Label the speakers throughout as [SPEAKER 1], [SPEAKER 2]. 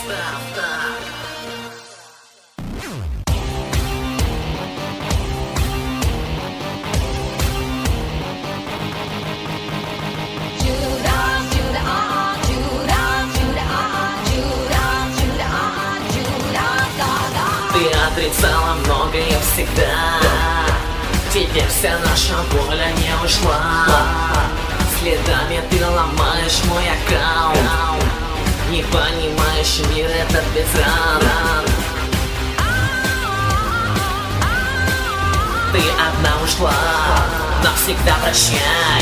[SPEAKER 1] просто так. Ты отрицала многое всегда, теперь вся наша воля не ушла. Следами ты ломаешь мой аккаунт, не понимаешь, мир этот без ран. Ты одна ушла, навсегда прощай.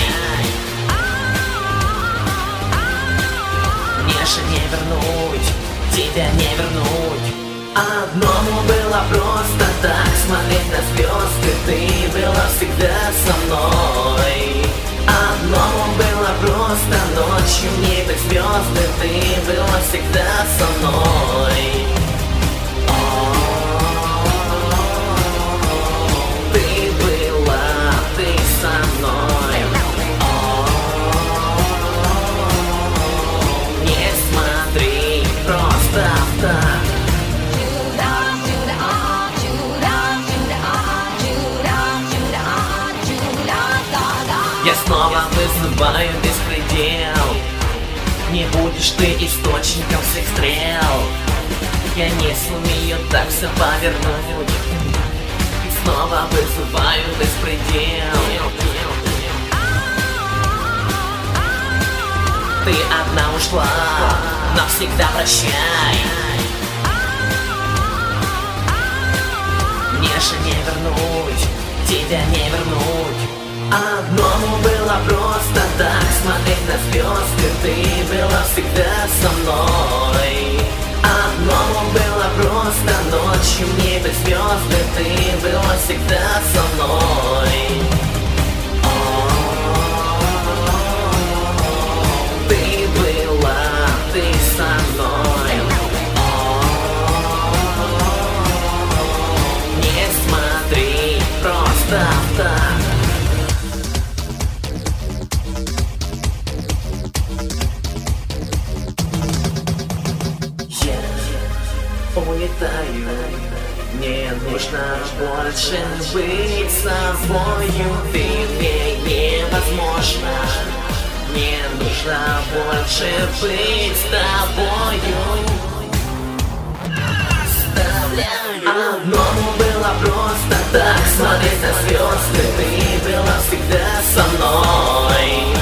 [SPEAKER 1] Мне же не вернуть, тебя не вернуть. Одному было просто так смотреть на звезды, ты была всегда со мной. Одному было просто ночью в небе звезды, ты была всегда со мной. Ты была, ты со мной. Не смотри просто так. Я снова вызываю беспредел. Не будешь ты источником всех стрел. Я не сумею так все повернуть. Снова вызываю беспредел. Ты одна ушла, навсегда прощай. Мне же не вернуть, тебя не вернуть. Одному было просто так смотреть на звезды, ты была всегда со мной. Одному было просто ночью в небе звезды, ты была всегда со мной. Ты была, ты со мной. Не смотри просто так. Улетаю, мне нужно больше быть собою. Ты мне невозможно. Мне нужно больше быть с тобою. Одному было просто так смотреть на звезды, ты была всегда со мной.